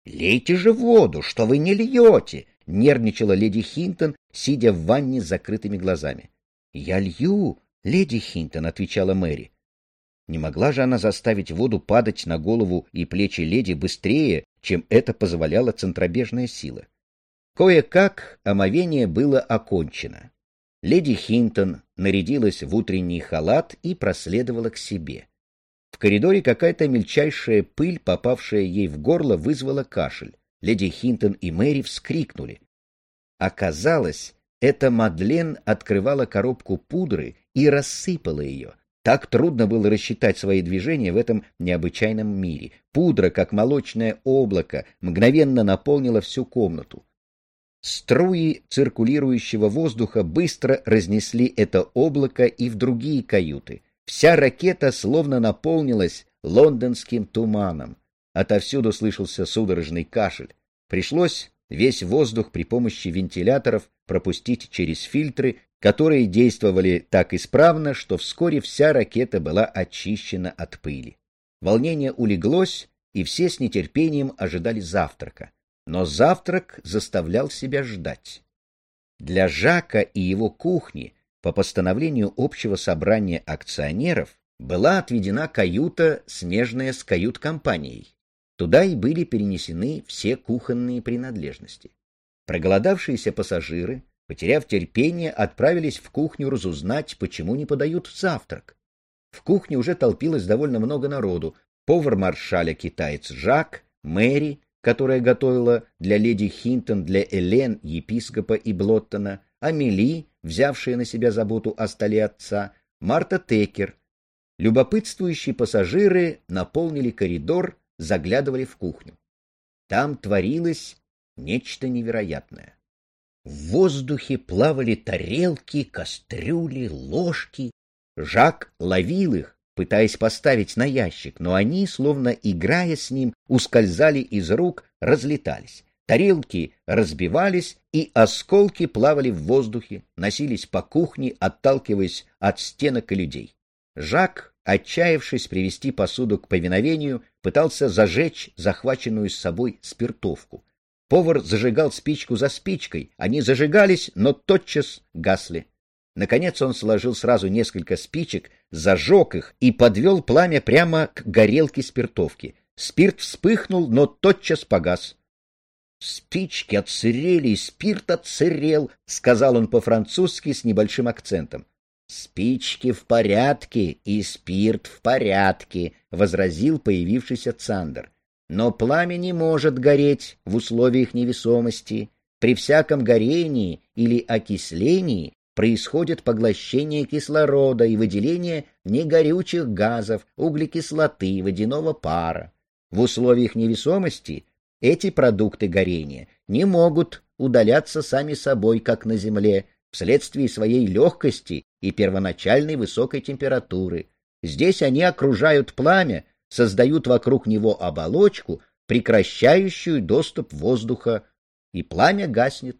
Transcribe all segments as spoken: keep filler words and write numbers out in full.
Лейте же воду, что вы не льете! — нервничала леди Хинтон, сидя в ванне с закрытыми глазами. — Я лью, леди Хинтон, — отвечала Мэри. Не могла же она заставить воду падать на голову и плечи леди быстрее, чем это позволяла центробежная сила. Кое-как омовение было окончено. Леди Хинтон нарядилась в утренний халат и проследовала к себе. В коридоре какая-то мельчайшая пыль, попавшая ей в горло, вызвала кашель. Леди Хинтон и Мэри вскрикнули. Оказалось, эта Мадлен открывала коробку пудры и рассыпала ее. Так трудно было рассчитать свои движения в этом необычайном мире. Пудра, как молочное облако, мгновенно наполнила всю комнату. Струи циркулирующего воздуха быстро разнесли это облако и в другие каюты. Вся ракета словно наполнилась лондонским туманом. Отовсюду слышался судорожный кашель. Пришлось весь воздух при помощи вентиляторов пропустить через фильтры, которые действовали так исправно, что вскоре вся ракета была очищена от пыли. Волнение улеглось, и все с нетерпением ожидали завтрака. Но завтрак заставлял себя ждать. Для Жака и его кухни по постановлению общего собрания акционеров была отведена каюта, смежная с кают-компанией. Туда и были перенесены все кухонные принадлежности. Проголодавшиеся пассажиры, потеряв терпение, отправились в кухню разузнать, почему не подают завтрак. В кухне уже толпилось довольно много народу. Повар маршаля-китаец Жак, Мэри, которая готовила для леди Хинтон, для Элен, епископа и Блоттона, Амели, взявшая на себя заботу о столе отца, Марта Текер. Любопытствующие пассажиры наполнили коридор, заглядывали в кухню. Там творилось нечто невероятное. В воздухе плавали тарелки, кастрюли, ложки. Жак ловил их, пытаясь поставить на ящик, но они, словно играя с ним, ускользали из рук, разлетались. Тарелки разбивались, и осколки плавали в воздухе, носились по кухне, отталкиваясь от стенок и людей. Жак, отчаявшись привести посуду к повиновению, пытался зажечь захваченную с собой спиртовку. Повар зажигал спичку за спичкой, они зажигались, но тотчас гасли. Наконец он сложил сразу несколько спичек, зажег их и подвел пламя прямо к горелке спиртовки. Спирт вспыхнул, но тотчас погас. — Спички отсырели, и спирт отсырел, — сказал он по-французски с небольшим акцентом. — Спички в порядке, и спирт в порядке, — возразил появившийся Цандер. — Но пламя не может гореть в условиях невесомости. При всяком горении или окислении происходит поглощение кислорода и выделение негорючих газов, углекислоты, водяного пара. В условиях невесомости эти продукты горения не могут удаляться сами собой, как на Земле, вследствие своей легкости и первоначальной высокой температуры. Здесь они окружают пламя, создают вокруг него оболочку, прекращающую доступ воздуха, и пламя гаснет.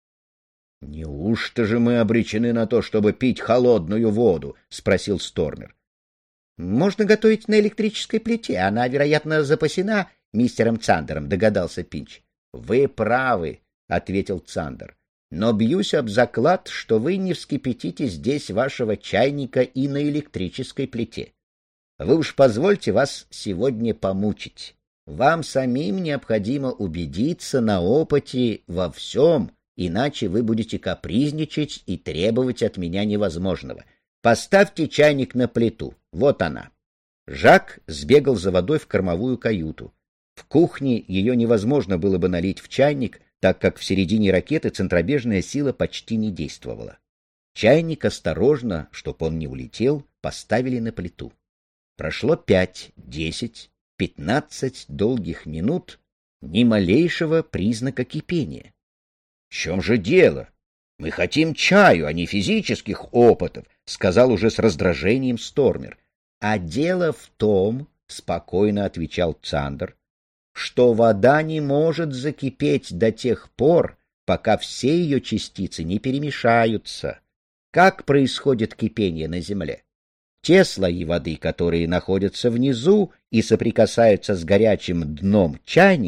— Неужто же мы обречены на то, чтобы пить холодную воду? — спросил Стормер. — Можно готовить на электрической плите, она, вероятно, запасена мистером Цандером, — догадался Пинч. — Вы правы, — ответил Цандер, — но бьюсь об заклад, что вы не вскипятите здесь вашего чайника и на электрической плите. Вы уж позвольте вас сегодня помучить. Вам самим необходимо убедиться на опыте во всем, иначе вы будете капризничать и требовать от меня невозможного. Поставьте чайник на плиту, вот она. Жак сбегал за водой в кормовую каюту. В кухне ее невозможно было бы налить в чайник, так как в середине ракеты центробежная сила почти не действовала. Чайник осторожно, чтоб он не улетел, поставили на плиту. Прошло пять, десять, пятнадцать долгих минут, ни малейшего признака кипения. — В чем же дело? Мы хотим чаю, а не физических опытов, — сказал уже с раздражением Стормер. — А дело в том, — спокойно отвечал Цандер, — что вода не может закипеть до тех пор, пока все ее частицы не перемешаются. Как происходит кипение на Земле? Те слои воды, которые находятся внизу и соприкасаются с горячим дном чайника,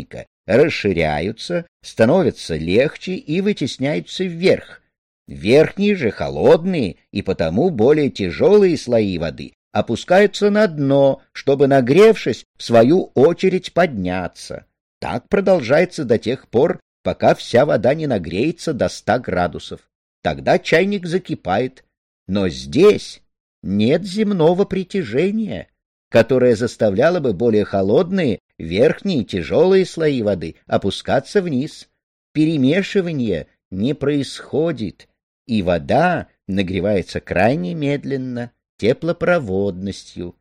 расширяются, становятся легче и вытесняются вверх. Верхние же, холодные и потому более тяжелые слои воды опускаются на дно, чтобы, нагревшись, в свою очередь подняться. Так продолжается до тех пор, пока вся вода не нагреется до ста градусов. Тогда чайник закипает. Но здесь нет земного притяжения, которое заставляло бы более холодные, верхние тяжелые слои воды опускаться вниз. Перемешивание не происходит, и вода нагревается крайне медленно, теплопроводностью.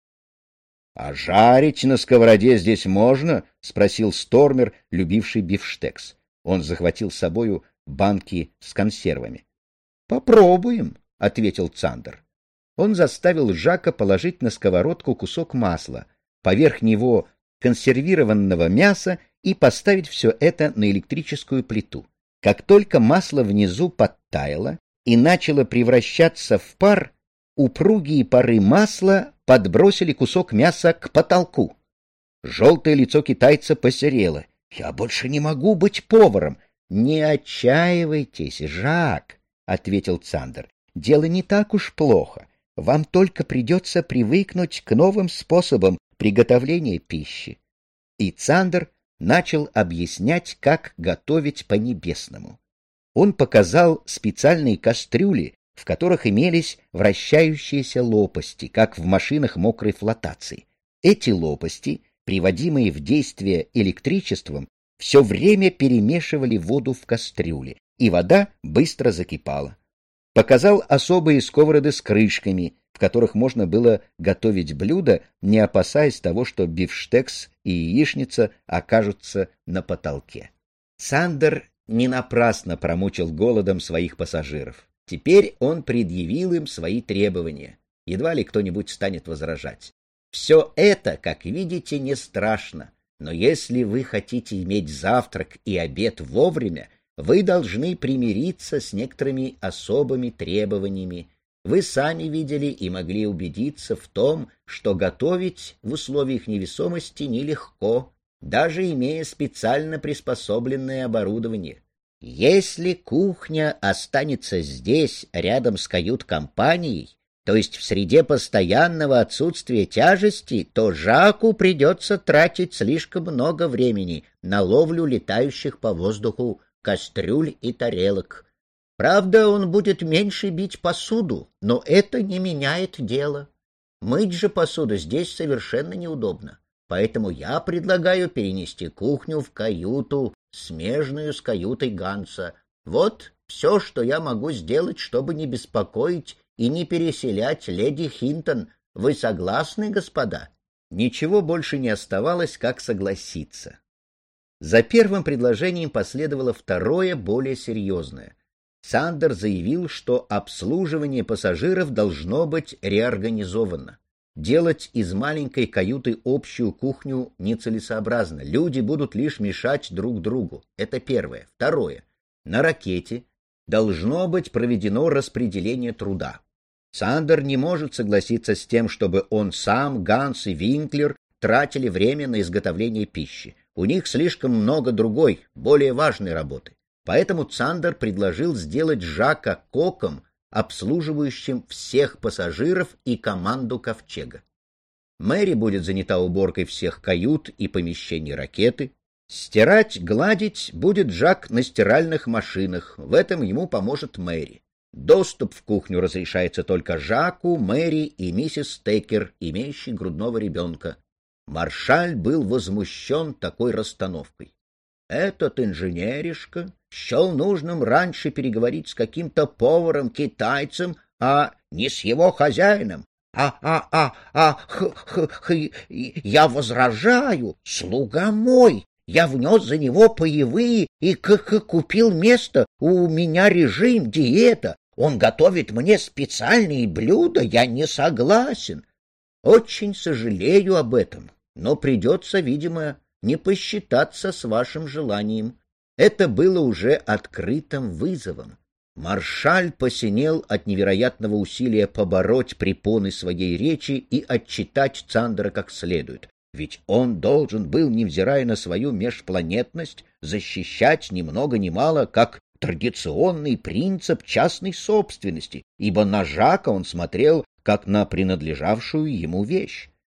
— А жарить на сковороде здесь можно? — спросил Стормер, любивший бифштекс. Он захватил с собою банки с консервами. — Попробуем, — ответил Цандер. Он заставил Жака положить на сковородку кусок масла, поверх него консервированного мяса и поставить все это на электрическую плиту. Как только масло внизу подтаяло и начало превращаться в пар, упругие пары масла подбросили кусок мяса к потолку. Желтое лицо китайца посерело. — Я больше не могу быть поваром. — Не отчаивайтесь, Жак, — ответил Цандер. — Дело не так уж плохо. Вам только придется привыкнуть к новым способам приготовления пищи. И Цандер начал объяснять, как готовить по-небесному. Он показал специальные кастрюли, в которых имелись вращающиеся лопасти, как в машинах мокрой флотации. Эти лопасти, приводимые в действие электричеством, все время перемешивали воду в кастрюле, и вода быстро закипала. Показал особые сковороды с крышками, в которых можно было готовить блюда, не опасаясь того, что бифштекс и яичница окажутся на потолке. Цандер не напрасно промучил голодом своих пассажиров. Теперь он предъявил им свои требования. Едва ли кто-нибудь станет возражать. Все это, как видите, не страшно, но если вы хотите иметь завтрак и обед вовремя, вы должны примириться с некоторыми особыми требованиями. Вы сами видели и могли убедиться в том, что готовить в условиях невесомости нелегко, даже имея специально приспособленное оборудование. Если кухня останется здесь, рядом с кают-компанией, то есть в среде постоянного отсутствия тяжести, то Жаку придется тратить слишком много времени на ловлю летающих по воздуху кастрюль и тарелок. Правда, он будет меньше бить посуду, но это не меняет дело. Мыть же посуду здесь совершенно неудобно, поэтому я предлагаю перенести кухню в каюту, смежную с каютой Ганса. Вот все, что я могу сделать, чтобы не беспокоить и не переселять леди Хинтон. Вы согласны, господа? Ничего больше не оставалось, как согласиться. За первым предложением последовало второе, более серьезное. Цандер заявил, что обслуживание пассажиров должно быть реорганизовано. Делать из маленькой каюты общую кухню нецелесообразно. Люди будут лишь мешать друг другу. Это первое. Второе. На ракете должно быть проведено распределение труда. Цандер не может согласиться с тем, чтобы он сам, Ганс и Винклер тратили время на изготовление пищи. У них слишком много другой, более важной работы. Поэтому Цандер предложил сделать Жака коком, обслуживающим всех пассажиров и команду ковчега. Мэри будет занята уборкой всех кают и помещений ракеты. Стирать, гладить будет Жак на стиральных машинах, в этом ему поможет Мэри. Доступ в кухню разрешается только Жаку, Мэри и миссис Стекер, имеющей грудного ребенка. Маршаль был возмущен такой расстановкой. Этот инженеришка счел нужным раньше переговорить с каким-то поваром-китайцем, а не с его хозяином. А, а, а, а, х, х, х, я возражаю, слуга мой, я внес за него паевые и к -к купил место, у меня режим, диета, он готовит мне специальные блюда, я не согласен. Очень сожалею об этом, но придется, видимо, не посчитаться с вашим желанием. Это было уже открытым вызовом. Маршаль посинел от невероятного усилия побороть препоны своей речи и отчитать Цандера как следует. Ведь он должен был, невзирая на свою межпланетность, защищать ни много ни мало как традиционный принцип частной собственности, ибо на Жака он смотрел как на принадлежавшую ему вещь.